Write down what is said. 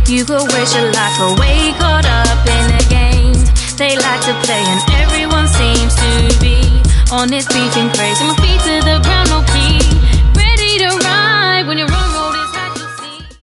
You could wish your life away, caught up in the games they like to play, and everyone seems to be on this beach and crazy. My feet to the ground,